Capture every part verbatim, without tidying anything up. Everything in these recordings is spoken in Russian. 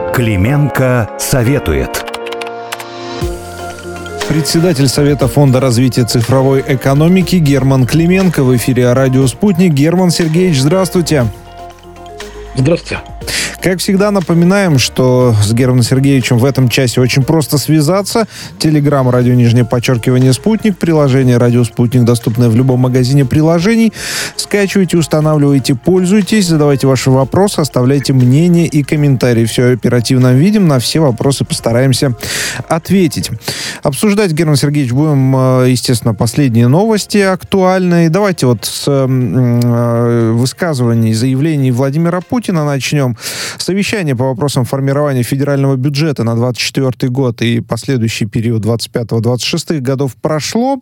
Клименко советует. Председатель Совета Фонда развития цифровой экономики Герман Клименко в эфире «Радио Спутник». Герман Сергеевич, здравствуйте. Здравствуйте. Как всегда, напоминаем, что с Германом Сергеевичем в этом часе очень просто связаться. Телеграм, радио, нижнее подчеркивание, «Спутник». Приложение «Радио Спутник» доступное в любом магазине приложений. Скачивайте, устанавливайте, пользуйтесь, задавайте ваши вопросы, оставляйте мнения и комментарии. Все оперативно видим, на все вопросы постараемся ответить. Обсуждать, Герман Сергеевич, будем, естественно, последние новости актуальные. Давайте вот с э, высказываний, заявлений Владимира Путина начнем. Совещание по вопросам формирования федерального бюджета на двадцать четвёртый год и последующий период двадцать пятого - двадцать шестого годов прошло.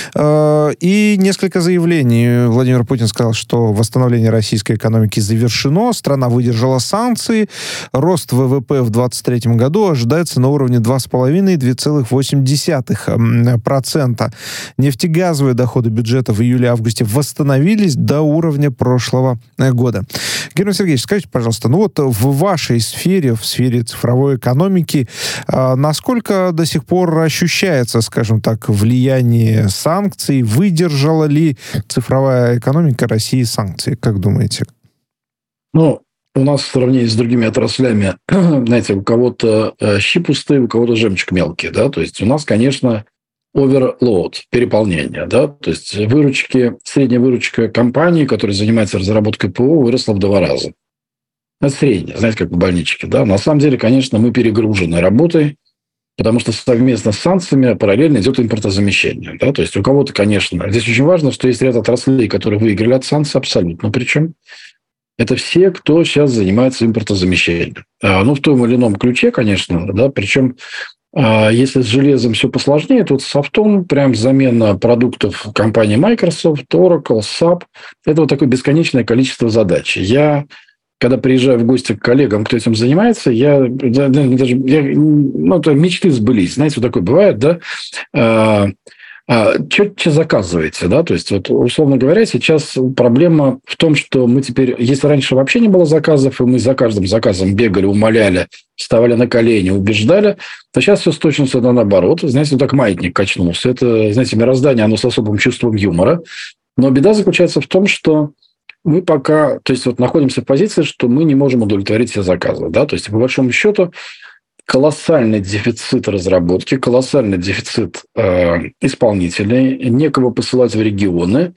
И несколько заявлений. Владимир Путин сказал, что восстановление российской экономики завершено, страна выдержала санкции, рост вэ вэ пэ в двадцать третьем году ожидается на уровне два с половиной - два целых восемь десятых процента. Нефтегазовые доходы бюджета в июле-августе восстановились до уровня прошлого года. Герман Сергеевич, скажите, пожалуйста, ну вот в вашей сфере, в сфере цифровой экономики, насколько до сих пор ощущается, скажем так, влияние санкций? Выдержала ли цифровая экономика России санкции? Как думаете? Ну, у нас в сравнении с другими отраслями, знаете, у кого-то щи пустые, у кого-то жемчуг мелкий, да, то есть у нас, конечно, overload, переполнение, да, то есть выручки, средняя выручка компании, которая занимается разработкой ПО, выросла в два раза. Это средняя, знаете, как в больничке, да. На самом деле, конечно, мы перегружены работой, потому что совместно с санкциями параллельно идет импортозамещение, да, то есть у кого-то, конечно, здесь очень важно, что есть ряд отраслей, которые выиграли от санкций абсолютно, причем это все, кто сейчас занимается импортозамещением. Ну, в том или ином ключе, конечно, да, причем если с железом все посложнее, то вот с софтом прям замена продуктов компании Microsoft, Oracle, сап – это вот такое бесконечное количество задач. Я, когда приезжаю в гости к коллегам, кто этим занимается, я даже я, ну, это мечты сбылись. Знаете, вот такое бывает, да? А, а, четче заказываете, да? То есть, вот, условно говоря, сейчас проблема в том, что мы теперь, если раньше вообще не было заказов, и мы за каждым заказом бегали, умоляли, вставали на колени, убеждали, то сейчас все с точностью наоборот. Знаете, вот так маятник качнулся. Это, знаете, мироздание, оно с особым чувством юмора. Но беда заключается в том, что мы пока, то есть вот находимся в позиции, что мы не можем удовлетворить все заказы, да, то есть по большому счету колоссальный дефицит разработки, колоссальный дефицит э, исполнителей, некого посылать в регионы.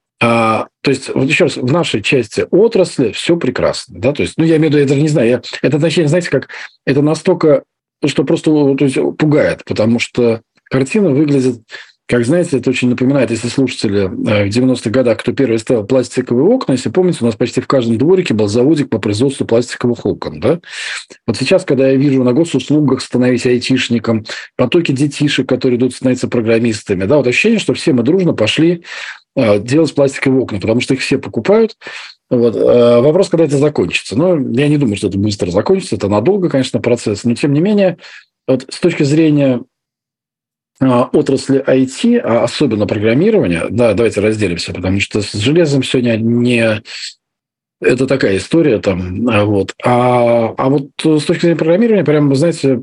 А, то есть, вот еще раз, в нашей части отрасли все прекрасно, да, то есть, ну, я имею в виду, я даже не знаю, я, это ощущение, знаете, как, это настолько, что просто то есть, пугает, потому что картина выглядит, как, знаете, это очень напоминает, если слушатели в девяностых годах, кто первый ставил пластиковые окна, если помните, у нас почти в каждом дворике был заводик по производству пластиковых окон, да. Вот сейчас, когда я вижу на госуслугах становись айтишником, потоки детишек, которые идут становиться программистами, да, вот ощущение, что все мы дружно пошли делать пластиковые окна, потому что их все покупают. Вот. Вопрос, когда это закончится. Но я не думаю, что это быстро закончится. Это надолго, конечно, процесс. Но, тем не менее, вот с точки зрения отрасли ай ти, а особенно программирования, да, давайте разделимся, потому что с железом сегодня не... Это такая история там, вот. А, а вот с точки зрения программирования, прям, знаете,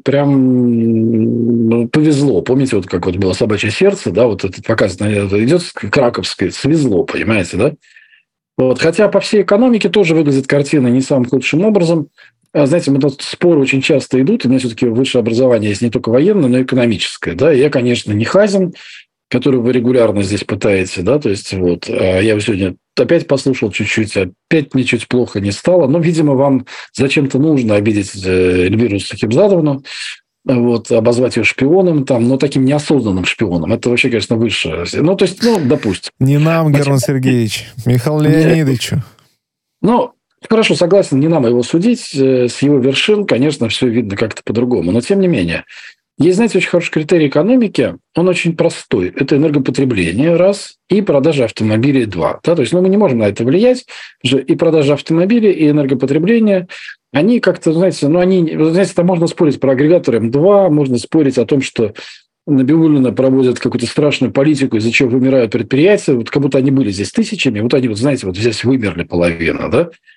прям повезло. Помните, вот как вот было «Собачье сердце», да, вот этот показ идет краковский, свезло, понимаете, да? Вот. Хотя по всей экономике тоже выглядит картина не самым худшим образом. Знаете, мы тут споры очень часто идут, и у меня все-таки высшее образование есть не только военное, но и экономическое, да. И я, конечно, не Хазин, который вы регулярно здесь пытаете, да, то есть вот я его сегодня опять послушал чуть-чуть, опять мне чуть плохо не стало, но, видимо, вам зачем-то нужно обидеть Эльвиру Сахибзадовну, вот, обозвать ее шпионом, там, но таким неосознанным шпионом. Это вообще, конечно, высшее. Ну, то есть, ну, допустим. Не нам, Герман Сергеевич, Михаилу Леонидовичу. Ну, хорошо, согласен, не нам его судить. С его вершин, конечно, все видно как-то по-другому. Но, тем не менее, есть, знаете, очень хороший критерий экономики. Он очень простой. Это энергопотребление, раз, и продажа автомобилей, два. Да? То есть, ну, мы не можем на это влиять. И продажа автомобилей, и энергопотребление, они как-то, знаете, ну, они, знаете, там можно спорить про агрегатор эм два, можно спорить о том, что Набиуллина проводят какую-то страшную политику, из-за чего вымирают предприятия, вот как будто они были здесь тысячами, вот они, вот знаете, вот здесь вымерли половина, да?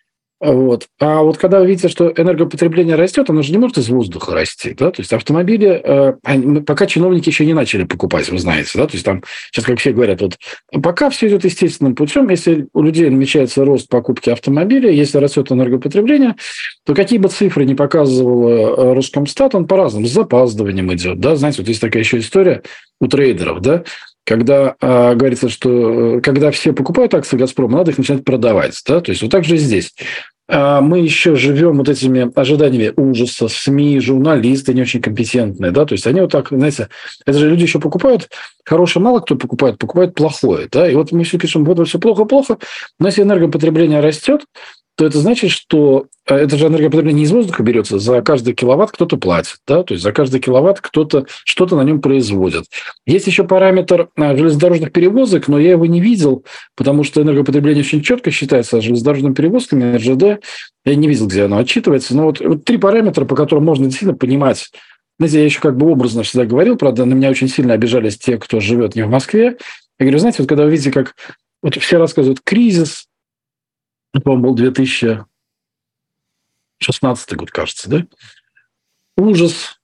Вот. А вот когда вы видите, что энергопотребление растет, оно же не может из воздуха расти. Да? То есть автомобили, э, они, пока чиновники еще не начали покупать, вы знаете. Да? То есть там сейчас, как все говорят, вот пока все идет естественным путем, если у людей намечается рост покупки автомобиля, если растет энергопотребление, то какие бы цифры ни показывал Роскомстат, он по-разному, с запаздыванием идет. Да? Знаете, вот есть такая еще история у трейдеров, да? Когда э, говорится, что э, когда все покупают акции «Газпрома», надо их начинать продавать. Да? То есть вот так же и здесь. А мы еще живем вот этими ожиданиями ужаса, СМИ, журналисты не очень компетентные. Да? То есть они вот так, знаете, это же люди еще покупают хорошее, мало кто покупает, покупает плохое. Да? И вот мы все пишем, вот все плохо-плохо, но если энергопотребление растет, то это значит, что это же энергопотребление не из воздуха берется, за каждый киловатт кто-то платит, да, то есть за каждый киловатт кто-то что-то на нем производит. Есть еще параметр железнодорожных перевозок, но я его не видел, потому что энергопотребление очень четко считается железнодорожными перевозками, эр жэ дэ, я не видел, где оно отчитывается, но вот, вот три параметра, по которым можно действительно понимать. Знаете, я еще как бы образно всегда говорил, правда, на меня очень сильно обижались те, кто живет не в Москве. Я говорю, знаете, вот когда вы видите, как вот все рассказывают кризис, по-моему, был две тысячи шестнадцатый год, кажется, да? Ужас,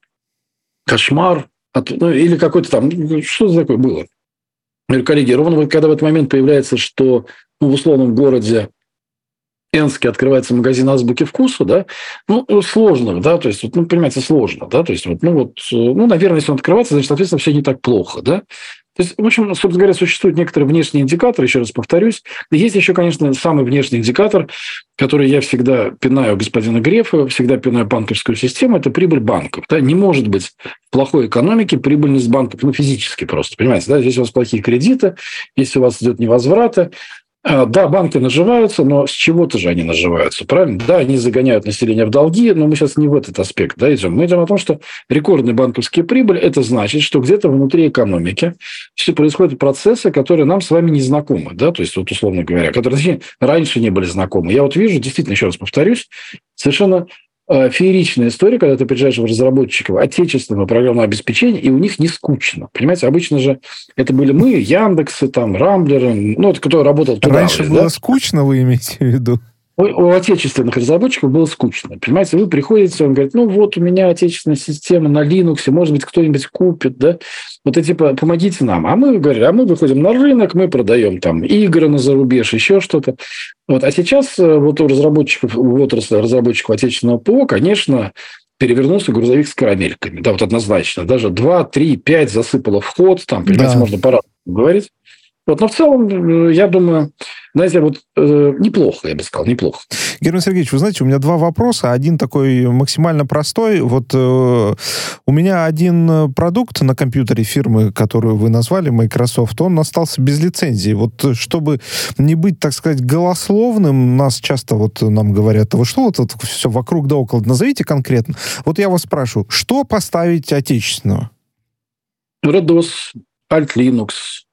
кошмар, ну, или какой-то там... Что за такое было? Я говорю, коллеги, ровно вот когда в этот момент появляется, что ну, в условном городе Энске открывается магазин азбуки вкуса, да, ну, сложно, да, то есть, вот, ну, понимаете, сложно, да, то есть, вот, ну, вот, ну, наверное, если он открывается, значит, соответственно, все не так плохо, да. То есть, в общем, собственно говоря, существуют некоторые внешние индикаторы, еще раз повторюсь. Есть еще, конечно, самый внешний индикатор, который я всегда пинаю господина Грефа, всегда пинаю банковскую систему, это прибыль банков. Да? Не может быть в плохой экономике прибыльность банков, ну, физически просто, понимаете, да, здесь у вас плохие кредиты, если у вас идет невозвраты. Да, банки наживаются, но с чего-то же они наживаются, правильно? Да, они загоняют население в долги, но мы сейчас не в этот аспект да, идем. Мы идем о том, что рекордные банковские прибыли – это значит, что где-то внутри экономики все происходят процессы, которые нам с вами не знакомы, да, то есть, вот условно говоря, которые точнее, раньше не были знакомы. Я вот вижу, действительно, еще раз повторюсь, совершенно фееричная история, когда ты приезжаешь в разработчиков отечественного программного обеспечения, и у них не скучно. Понимаете, обычно же это были мы, Яндексы, там, Рамблеры, ну, это кто работал туда. Раньше уже, было да? скучно, вы имеете в виду? У, у отечественных разработчиков было скучно. Понимаете, вы приходите, он говорит, ну, вот у меня отечественная система на Linux, может быть, кто-нибудь купит, да? Вот и типа, помогите нам. А мы говорим, а мы выходим на рынок, мы продаем там игры на зарубеж, еще что-то. Вот. А сейчас вот у разработчиков, в отрасли разработчиков отечественного ПО, конечно, перевернулся грузовик с карамельками. Да, вот однозначно. Даже два, три, пять засыпало вход. Там, понимаете, да. Можно по-разному говорить. Вот, но в целом, я думаю, знаете, вот э, неплохо, я бы сказал, неплохо. Герман Сергеевич, вы знаете, у меня два вопроса. Один такой максимально простой. Вот э, у меня один продукт на компьютере фирмы, которую вы назвали, Microsoft, он остался без лицензии. Вот чтобы не быть, так сказать, голословным, нас часто вот нам говорят, а вы что вот, вот все вокруг да около, назовите конкретно. Вот я вас спрашиваю, что поставить отечественного? red дос, Alt Linux,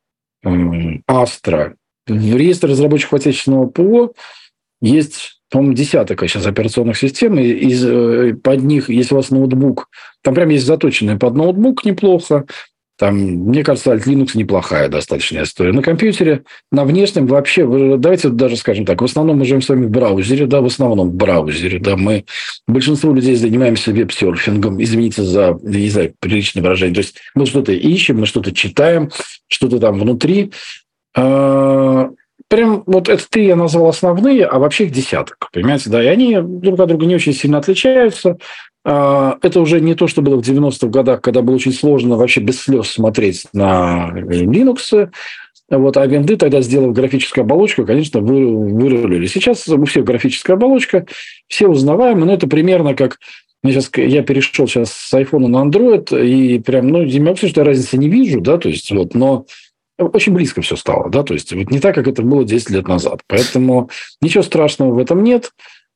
Astra. В реестре разработчиков отечественного ПО есть, по-моему, десяток сейчас операционных систем. И из, под них, если у вас ноутбук, там прям есть заточенные под ноутбук неплохо. Там, мне кажется, Alt Linux неплохая достаточно история. На компьютере, на внешнем вообще, давайте даже скажем так, в основном мы живем с вами в браузере, да, в основном в браузере, да, мы, большинство людей занимаемся веб-серфингом, извините за, не знаю, приличное выражение, то есть мы что-то ищем, мы что-то читаем, что-то там внутри. Прям вот это три я назвал основные, а вообще их десяток, понимаете, да, и они друг от друга не очень сильно отличаются. Это уже не то, что было в девяностых годах, когда было очень сложно вообще без слез смотреть на Linux. Вот, а винды тогда, сделав графическую оболочку, конечно, вы, вырулили. Сейчас у всех графическая оболочка, все узнаваемые, но это примерно как... Я, сейчас, я перешел сейчас с iPhone на Android, и прям, ну, я могу сказать, что я разницы не вижу, да, то есть, вот, но очень близко все стало, да, то есть, вот не так, как это было десять лет назад. Поэтому ничего страшного в этом нет.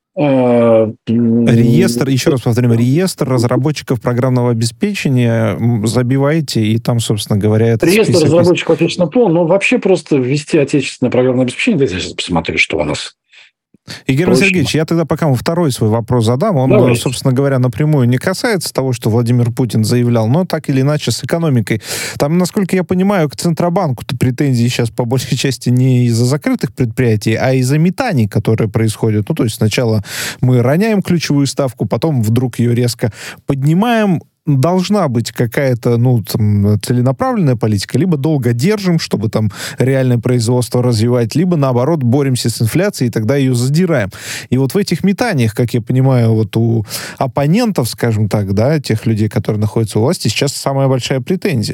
Реестр, еще раз повторим, реестр разработчиков программного обеспечения забиваете, и там, собственно говоря, это реестр список... разработчиков отечественного ПО, но вообще просто ввести отечественное программное обеспечение, дайте я сейчас посмотрю, что у нас. И, Герман Точно. Сергеевич, я тогда пока вам второй свой вопрос задам. Он, Давайте. собственно говоря, напрямую не касается того, что Владимир Путин заявлял, но так или иначе с экономикой. Там, насколько я понимаю, к Центробанку-то претензии сейчас по большей части не из-за закрытых предприятий, а из-за метаний, которые происходят. Ну, то есть сначала мы роняем ключевую ставку, потом вдруг ее резко поднимаем. Должна быть какая-то, ну, там, целенаправленная политика, либо долго держим, чтобы там реальное производство развивать, либо, наоборот, боремся с инфляцией, и тогда ее задираем. И вот в этих метаниях, как я понимаю, вот у оппонентов, скажем так, да, тех людей, которые находятся у власти, сейчас самая большая претензия.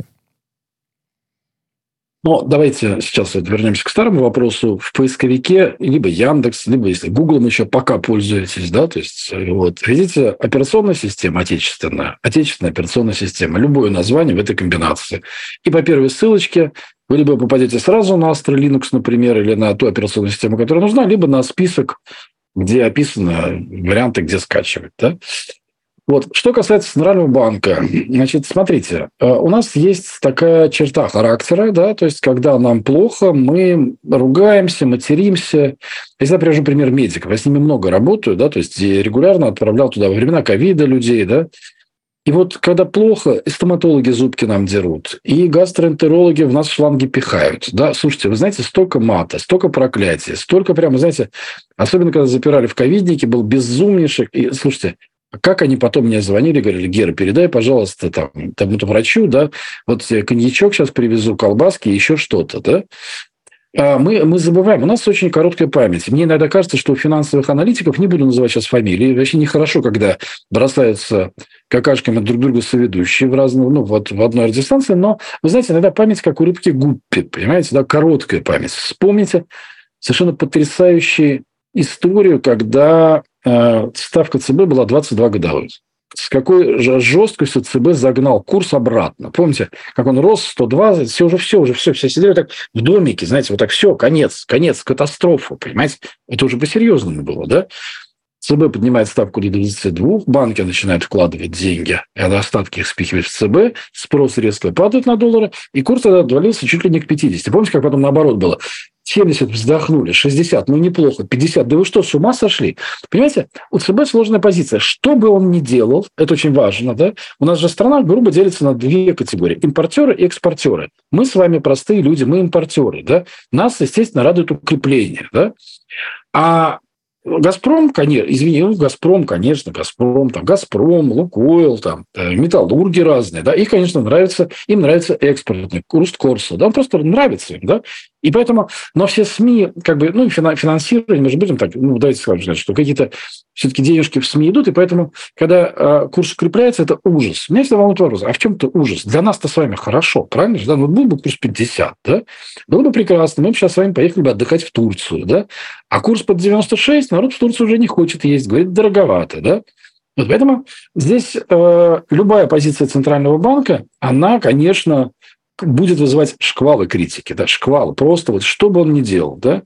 Ну, давайте сейчас вот вернемся к старому вопросу. В поисковике либо Яндекс, либо если Гуглом еще пока пользуетесь, да, то есть вот, видите, операционная система отечественная, отечественная операционная система, любое название в этой комбинации. И по первой ссылочке вы либо попадете сразу на Astra Linux, например, или на ту операционную систему, которая нужна, либо на список, где описаны варианты, где скачивать, да. Вот. Что касается Центрального банка, значит, смотрите, у нас есть такая черта характера, да, то есть, когда нам плохо, мы ругаемся, материмся. Если я привожу пример медиков, я с ними много работаю, да, то есть, регулярно отправлял туда во времена ковида людей, да, и вот когда плохо, и стоматологи зубки нам дерут, и гастроэнтерологи в нас шланги пихают. Да? Слушайте, вы знаете, столько мата, столько проклятия, столько прямо, знаете, особенно когда запирали в ковиднике, был безумнейший. И, слушайте, как они потом мне звонили, говорили: Гера, передай, пожалуйста, там, тому-то врачу, да, вот я коньячок сейчас привезу, колбаски, еще что-то, да. Мы, мы забываем, у нас очень короткая память. Мне иногда кажется, что у финансовых аналитиков, не буду называть сейчас фамилии, вообще нехорошо, когда бросаются какашками друг друга соведущие в разные, ну, вот в одной радиостанции, но, вы знаете, иногда память, как у рыбки Гуппи, понимаете, да, короткая память. Вспомните совершенно потрясающую историю, когда э, ставка ЦБ была двадцать два годовых. С какой же жесткостью ЦБ загнал курс обратно. Помните, как он рос, сто двадцать, все уже, все, уже все, все сидели так в домике, знаете, вот так все, конец, конец, катастрофа, понимаете? Это уже по-серьезному было, да? ЦБ поднимает ставку до двадцати двух, банки начинают вкладывать деньги, и остатки их спихивают в ЦБ, спрос резко падает на доллары, и курс тогда отвалился чуть ли не к пятидесяти. Помните, как потом наоборот было? семьдесят вздохнули, шестьдесят, ну неплохо, пятьдесят, да вы что, с ума сошли? Понимаете, у ЦБ сложная позиция. Что бы он ни делал, это очень важно, да? У нас же страна грубо делится на две категории: импортеры и экспортеры. Мы с вами простые люди, мы импортеры, да? Нас, естественно, радует укрепление, да? А Газпром, конечно, извини, ну, Газпром, конечно, Газпром, там, Газпром, Лукойл, там, металлурги разные, да, их, конечно, нравится, им нравится экспортный курс Корса, да, он просто нравится им, да, и поэтому, но все СМИ, как бы, ну, финансирование, мы же будем так, ну, давайте скажем, что какие-то все-таки денежки в СМИ идут, и поэтому, когда э, курс укрепляется, это ужас. Меня всегда волнует вопрос: а в чем-то ужас? Для нас-то с вами хорошо, правильно же, да, ну, был бы курс пятьдесят, да, было бы прекрасно, мы бы сейчас с вами поехали бы отдыхать в Турцию, да, а курс под девяносто шесть, народ в Турцию уже не хочет есть, говорит, дороговато, да. Вот поэтому здесь э, любая позиция Центрального банка, она, конечно, будет вызывать шквалы критики, да, шквалы, просто вот что бы он ни делал, да.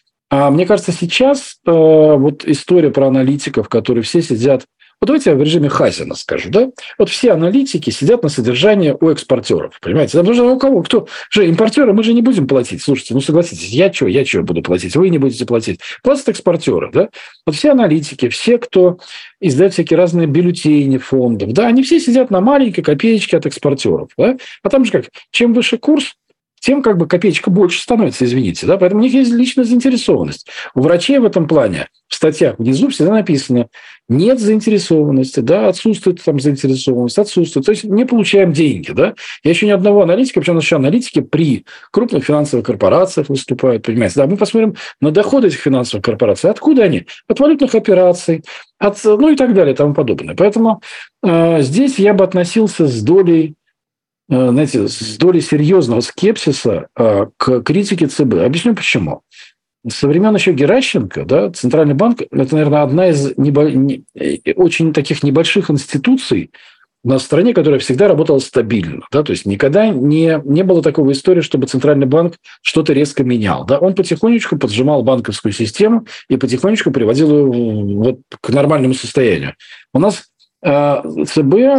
А мне кажется, сейчас э, вот история про аналитиков, которые все сидят... Вот давайте я в режиме Хазина скажу, да? Вот все аналитики сидят на содержании у экспортеров, понимаете? Потому что у кого? Кто? Же импортеры мы же не будем платить. Слушайте, ну согласитесь, я что, я что буду платить? Вы не будете платить. Платят экспортеры, да? Вот все аналитики, все, кто издает всякие разные бюллетени фондов, да, они все сидят на маленькой копеечке от экспортеров, да? А там же как, чем выше курс, тем как бы копеечка больше становится, извините. Да? Поэтому у них есть личная заинтересованность. У врачей в этом плане в статьях внизу всегда написано: нет заинтересованности, да, отсутствует там заинтересованность, отсутствует. То есть не получаем деньги. Да? Я еще ни одного аналитика, причем еще аналитики при крупных финансовых корпорациях выступают, понимаете. Да, мы посмотрим на доходы этих финансовых корпораций. Откуда они? От валютных операций, от, ну и так далее, и тому подобное. Поэтому э, здесь я бы относился с долей, знаете, с долей серьезного скепсиса э, к критике ЦБ. Объясню почему. Со времен еще Геращенко, да, Центральный банк – это, наверное, одна из небо... не... очень таких небольших институций на стране, которая всегда работала стабильно. Да, то есть никогда не, не было такого истории, чтобы Центральный банк что-то резко менял. Да. Он потихонечку поджимал банковскую систему и потихонечку приводил ее вот к нормальному состоянию. У нас ЦБ,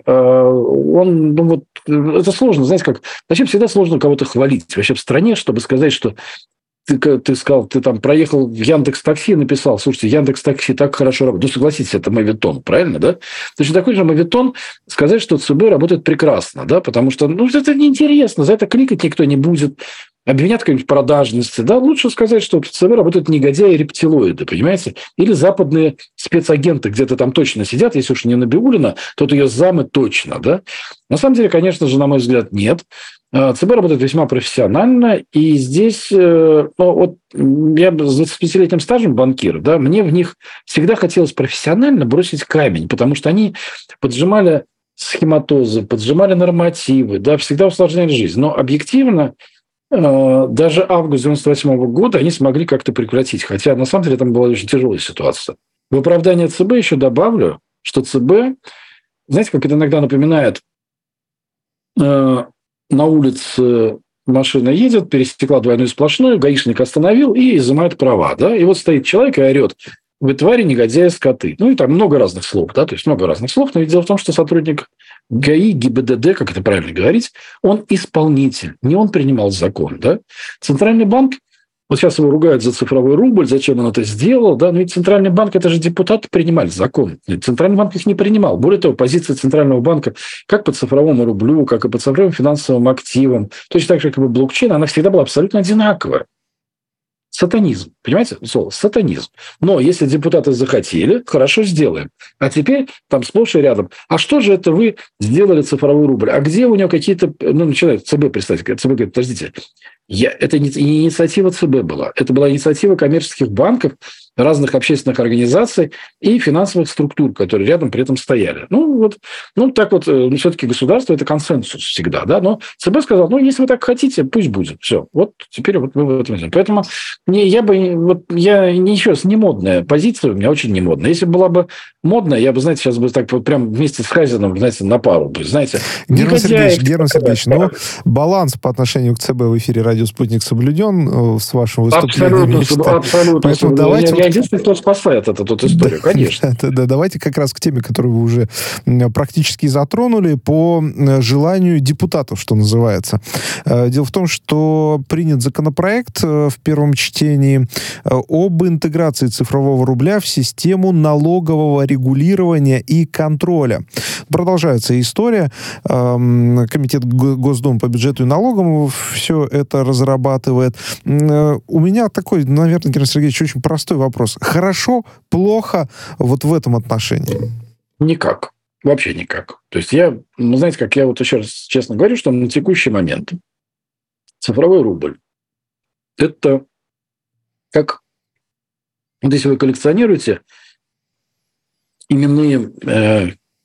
он, ну вот, это сложно, знаете, как, вообще всегда сложно кого-то хвалить вообще в стране, чтобы сказать, что ты, ты сказал, ты там проехал в Яндекс.Такси, написал, слушайте, Яндекс.Такси так хорошо работает. Ну, согласитесь, это моветон, правильно, да? Точно такой же моветон сказать, что ЦБ работает прекрасно, да, потому что, ну, это неинтересно, за это кликать никто не будет. Обвинят какой-нибудь продажности, да, лучше сказать, что в ЦБ работают негодяи и рептилоиды, понимаете? Или западные спецагенты где-то там точно сидят, если уж не Набиуллина, то ее замы точно, да? На самом деле, конечно же, на мой взгляд, нет. ЦБ работает весьма профессионально, и здесь, ну, вот я с двадцатипятилетним стажем банкир, да, мне в них всегда хотелось профессионально бросить камень, потому что они поджимали схематозы, поджимали нормативы, да, всегда усложняли жизнь. Но объективно даже август девяносто восьмого года они смогли как-то прекратить, хотя на самом деле там была очень тяжелая ситуация. В оправдание ЦБ еще добавлю, что ЦБ, знаете, как это иногда напоминает, на улице машина едет, пересекла двойную сплошную, гаишник остановил и изымает права, да, и вот стоит человек и орет: вы твари, негодяи, скоты. Ну, и там много разных слов, да, то есть много разных слов, но ведь дело в том, что сотрудник ГАИ, ГИБДД, как это правильно говорить, он исполнитель, не он принимал закон, да. Центральный банк, вот сейчас его ругают за цифровой рубль, зачем он это сделал, да, но ведь Центральный банк, это же депутаты принимали закон. Центральный банк их не принимал. Более того, позиция Центрального банка как по цифровому рублю, как и по цифровым финансовым активам, точно так же, как и по блокчейну, она всегда была абсолютно одинаковая. Сатанизм. Понимаете? Слово сатанизм. Но если депутаты захотели, хорошо, сделаем. А теперь там сплошь и рядом. А что же это вы сделали цифровой рубль? А где у него какие-то... Ну, начинает ЦБ представить. ЦБ говорит: подождите, я... это не инициатива ЦБ была. Это была инициатива коммерческих банков, разных общественных организаций и финансовых структур, которые рядом при этом стояли. Ну, вот, ну так вот, ну, все-таки государство – это консенсус всегда, да, но ЦБ сказал: ну, если вы так хотите, пусть будет. Все, вот теперь вот мы в этом делаем. Поэтому не, я бы, вот я, еще раз, не модная позиция у меня, очень не модная. Если бы была бы модная, я бы, знаете, сейчас бы так вот прям вместе с Хазиным, знаете, на пару бы, знаете. Герман Сергеевич, Герман Сергеевич, ну, баланс по отношению к ЦБ в эфире «Радио Спутник» соблюден с вашим выступлением. Абсолютно, абсолютно. Поэтому давайте... Я единственный, кто спасает эту, эту историю, да, конечно. Да, да, давайте как раз к теме, которую вы уже практически затронули, по желанию депутатов, что называется. Дело в том, что принят законопроект в первом чтении об интеграции цифрового рубля в систему налогового регулирования и контроля. Продолжается история. Комитет Госдумы по бюджету и налогам все это разрабатывает. У меня такой, наверное, Герман Сергеевич, очень простой вопрос. Хорошо, плохо вот в этом отношении? Никак. Вообще никак. То есть я, ну, знаете, как я вот еще раз честно говорю, что на текущий момент цифровой рубль – это как, вот если вы коллекционируете именные э,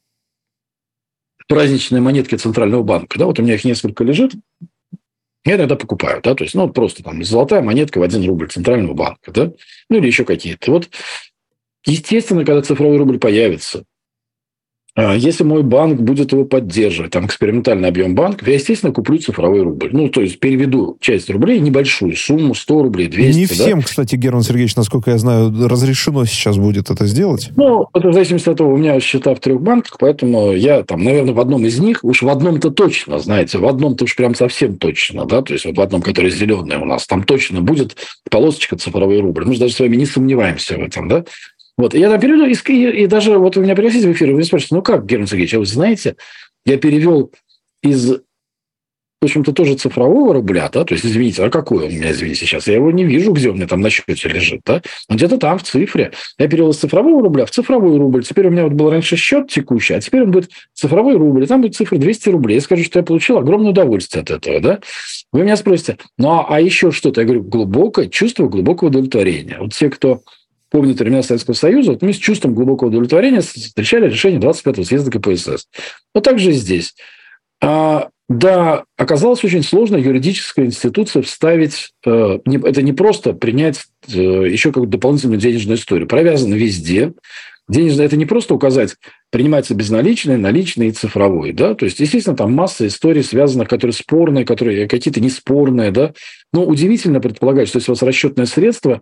праздничные монетки Центрального банка, да, вот у меня их несколько лежит, я иногда покупаю, да, то есть, ну, просто там золотая монетка в один рубль Центрального банка, да, ну, или еще какие-то. Вот, естественно, когда цифровой рубль появится, если мой банк будет его поддерживать, там, экспериментальный объем банков, я, естественно, куплю цифровой рубль. Ну, то есть, переведу часть рублей, небольшую сумму, сто рублей, двести. Не всем, да? Кстати, Герман Сергеевич, насколько я знаю, разрешено сейчас будет это сделать. Ну, это в зависимости от того, у меня счета в трех банках, поэтому я там, наверное, в одном из них, уж в одном-то точно, знаете, в одном-то уж прям совсем точно, да, то есть, вот в одном, который зеленый у нас, там точно будет полосочка цифровой рубль. Мы же даже с вами не сомневаемся в этом, да. Вот, я там переведу, и, и, и даже вот вы меня пригласите в эфир, и вы спрашиваете: ну как, Герман Сергеевич, а вы знаете, я перевел из, в общем-то, тоже цифрового рубля, да, то есть, извините, а какой он у меня, извините, сейчас, я его не вижу, где он у меня там на счете лежит, да, но где-то там, в цифре. Я перевел из цифрового рубля в цифровой рубль, теперь у меня вот был раньше счет текущий, а теперь он будет цифровой рубль, и там будет цифра двести рублей. Я скажу, что я получил огромное удовольствие от этого, да. Вы меня спросите: ну а, а еще что-то? Я говорю: глубокое чувство глубокого удовлетворения. Вот те, кто помнит времена Советского Союза, вот мы с чувством глубокого удовлетворения встречали решение двадцать пятого съезда ка пэ эс эс. Вот так же и здесь. А, да, оказалось очень сложно юридическая институция вставить, э, не, это не просто принять э, еще какую-то дополнительную денежную историю. Провязано везде. Денежное – это не просто указать, принимается безналичное, наличное и цифровой. Да? То есть, естественно, там масса историй связанных, которые спорные, которые какие-то неспорные. Да? Но удивительно предполагать, что если у вас расчетное средство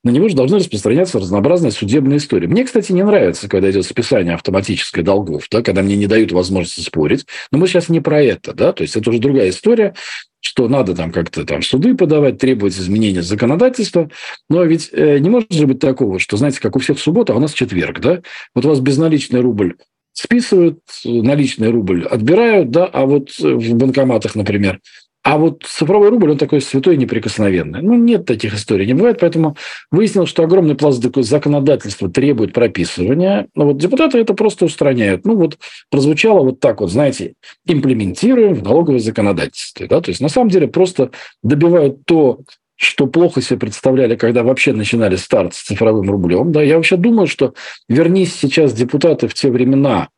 на него же должны распространяться разнообразные судебные истории. Мне, кстати, не нравится, когда идет списание автоматическое долгов, да, когда мне не дают возможности спорить. Но мы сейчас не про это, да, то есть это уже другая история, что надо там как-то там суды подавать, требовать изменения законодательства. Но ведь э, не может же быть такого, что, знаете, как у всех суббота, а у нас четверг, да? Вот у вас безналичный рубль списывают, наличный рубль отбирают, да, а вот в банкоматах, например. А вот цифровой рубль, он такой святой и неприкосновенный. Ну, нет таких историй, не бывает. Поэтому выяснилось, что огромный пласт законодательства требует прописывания. Но вот депутаты это просто устраняют. Ну, вот прозвучало вот так вот, знаете, имплементируем в налоговое законодательство. Да? То есть, на самом деле, просто добивают то, что плохо себе представляли, когда вообще начинали старт с цифровым рублем. Да? Я вообще думаю, что вернись сейчас депутаты в те времена,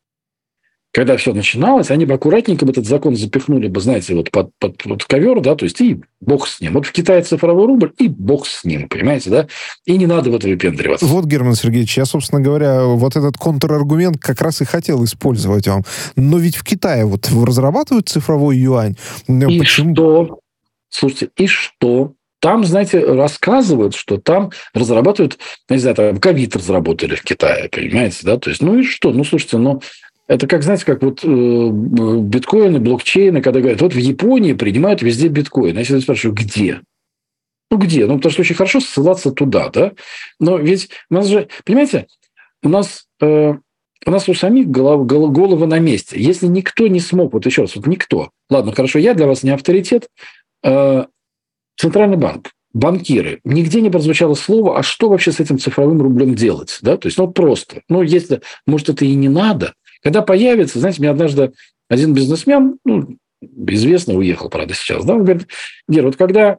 когда все начиналось, они бы аккуратненько бы этот закон запихнули бы, знаете, вот под, под, под ковер, да, то есть и бог с ним. Вот в Китае цифровой рубль, и бог с ним, понимаете, да? И не надо в это выпендриваться. Вот, Герман Сергеевич, я, собственно говоря, вот этот контраргумент как раз и хотел использовать вам. Но ведь в Китае вот разрабатывают цифровой юань. И Почему? что? Слушайте, и что? Там, знаете, рассказывают, что там разрабатывают, не знаю, там ковид разработали в Китае, понимаете, да? То есть, ну и что? Ну, слушайте, ну... Это как, знаете, как вот э, биткоины, блокчейны, когда говорят, вот в Японии принимают везде биткоин. Я всегда спрашиваю, где? Ну, где? Ну, потому что очень хорошо ссылаться туда, да? Но ведь у нас же, понимаете, у нас, э, у нас у самих голов, голов, головы на месте. Если никто не смог, вот еще раз, вот никто. Ладно, хорошо, я для вас не авторитет. Э, Центральный банк, банкиры. Нигде не прозвучало слово, а что вообще с этим цифровым рублем делать? Да? То есть, ну, просто. Ну, если, может, это и не надо. Когда появится, знаете, мне однажды один бизнесмен, ну, известный, уехал, правда, сейчас, да, он говорит, Гер, вот когда...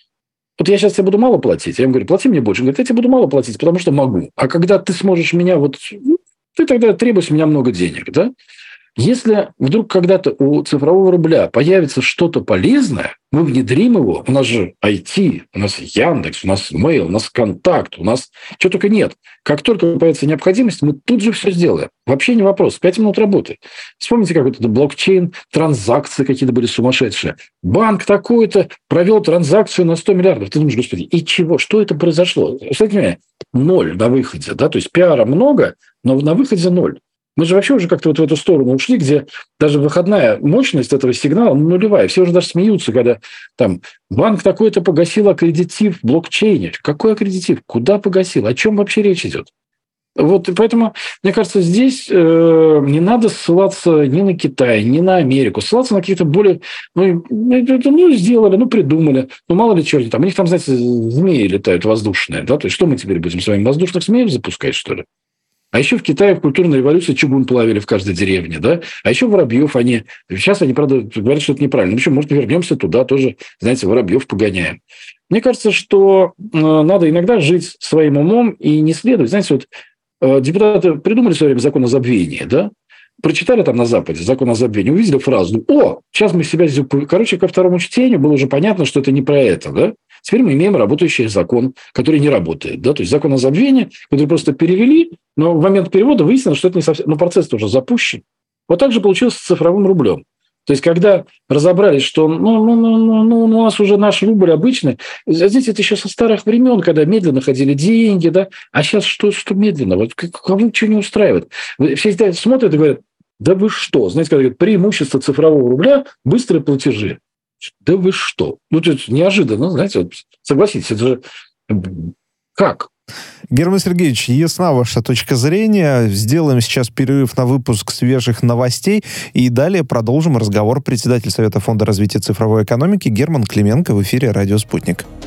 Вот я сейчас тебе буду мало платить, я ему говорю, плати мне больше. Он говорит, я тебе буду мало платить, потому что могу. А когда ты сможешь меня вот... Ты тогда требуешь у меня много денег, да? Если вдруг когда-то у цифрового рубля появится что-то полезное, мы внедрим его. У нас же ай ти, у нас Яндекс, у нас Mail, у нас Контакт, у нас чего только нет. Как только появится необходимость, мы тут же все сделаем. Вообще не вопрос. Пять минут работы. Вспомните, как вот это блокчейн, транзакции какие-то были сумасшедшие. Банк такой-то провел транзакцию на сто миллиардов. Ты думаешь, господи, и чего? Что это произошло? Кстати, ноль на выходе. Да? То есть пиара много, но на выходе ноль. Мы же вообще уже как-то вот в эту сторону ушли, где даже выходная мощность этого сигнала нулевая. Все уже даже смеются, когда там банк такой-то погасил аккредитив в блокчейне. Какой аккредитив? Куда погасил? О чем вообще речь идет? Вот, и поэтому, мне кажется, здесь э, не надо ссылаться ни на Китай, ни на Америку. Ссылаться на каких-то более... Ну, ну, сделали, ну, придумали. Ну, мало ли чего. Там. У них там, знаете, змеи летают воздушные. Да? То есть что мы теперь будем с вами воздушных змеев запускать, что ли? А еще в Китае в культурной революции чугун плавили в каждой деревне, да? А еще воробьев они... Сейчас они, правда, говорят, что это неправильно. Ну, почему? Может, вернемся туда тоже, знаете, воробьев погоняем. Мне кажется, что э, надо иногда жить своим умом и не следовать. Знаете, вот э, депутаты придумали в свое время закон о забвении, да? Прочитали там на Западе закон о забвении, увидели фразу, о, сейчас мы себя... Короче, ко второму чтению было уже понятно, что это не про это, да? Теперь мы имеем работающий закон, который не работает. Да? То есть закон о забвении, который просто перевели, но в момент перевода выяснилось, что это не совсем... Но процесс уже запущен. Вот так же получилось с цифровым рублем. То есть когда разобрались, что ну, ну, ну, ну, у нас уже наш рубль обычный, здесь это еще со старых времен, когда медленно ходили деньги, да? А сейчас что, что медленно? Вот кому что не устраивает? Все смотрят и говорят, да вы что? Знаете, когда говорят, преимущество цифрового рубля – быстрые платежи. Да вы что? Ну, это неожиданно, знаете, вот, согласитесь, это же как? Герман Сергеевич, ясна ваша точка зрения. Сделаем сейчас перерыв на выпуск свежих новостей и далее продолжим разговор. Председатель Совета фонда развития цифровой экономики Герман Клименко в эфире «Радио Спутник».